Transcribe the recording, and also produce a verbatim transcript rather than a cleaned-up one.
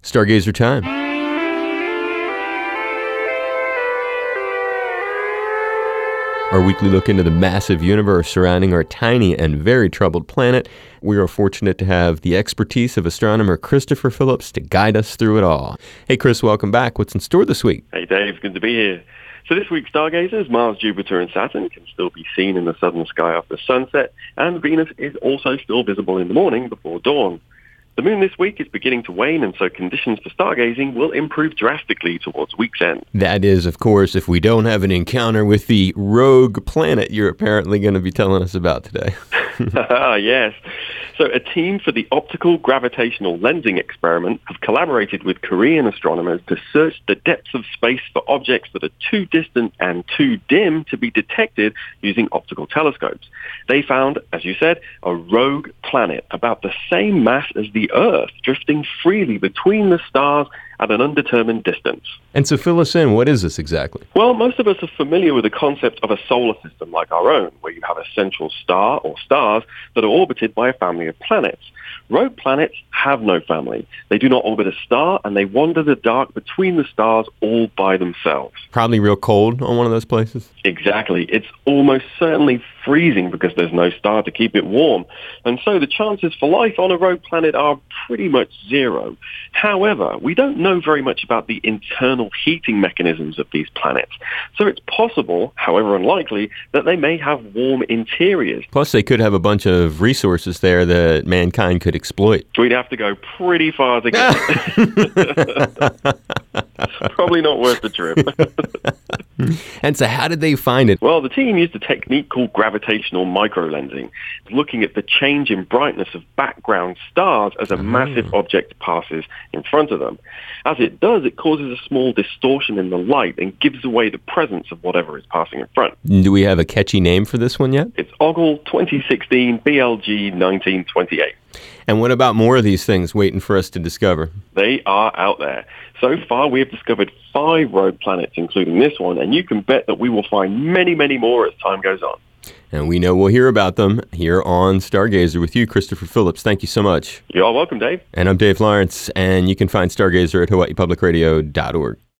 Stargazer time. Our weekly look into the massive universe surrounding our tiny and very troubled planet. We are fortunate to have the expertise of astronomer Christopher Phillips to guide us through it all. Hey, Chris, welcome back. What's in store this week? Hey, Dave. Good to be here. So this week's stargazers, Mars, Jupiter, and Saturn can still be seen in the southern sky after sunset, and Venus is also still visible in the morning before dawn. The moon this week is beginning to wane, and so conditions for stargazing will improve drastically towards week's end. That is, of course, if we don't have an encounter with the rogue planet you're apparently going to be telling us about today. Yes. So a team for the Optical Gravitational Lensing Experiment have collaborated with Korean astronomers to search the depths of space for objects that are too distant and too dim to be detected using optical telescopes. They found, as you said, a rogue planet about the same mass as the Earth, drifting freely between the stars at an undetermined distance. And so fill us in, what is this exactly? Well, most of us are familiar with the concept of a solar system like our own, where you have a central star or stars that are orbited by a family of planets. Rogue planets have no family. They do not orbit a star, and they wander the dark between the stars all by themselves. Probably real cold on one of those places? Exactly. It's almost certainly freezing because there's no star to keep it warm. And so the chances for life on a rogue planet are pretty much zero. However, we don't know very much about the internal heating mechanisms of these planets. So it's possible, however unlikely, that they may have warm interiors. Plus, they could have a bunch of resources there that mankind could exploit. We'd have to go pretty far to get Probably not worth the trip. And so how did they find it? Well, the team used a technique called gravitational microlensing, looking at the change in brightness of background stars as a oh. massive object passes in front of them. As it does, it causes a small distortion in the light and gives away the presence of whatever is passing in front. Do we have a catchy name for this one yet? It's Ogle twenty sixteen B L G nineteen twenty-eight. And what about more of these things waiting for us to discover? They are out there. So far, we have discovered five rogue planets, including this one, and you can bet that we will find many, many more as time goes on. And we know we'll hear about them here on Stargazer with you, Christopher Phillips. Thank you so much. You're welcome, Dave. And I'm Dave Lawrence, and you can find Stargazer at Hawaii Public Radio dot org.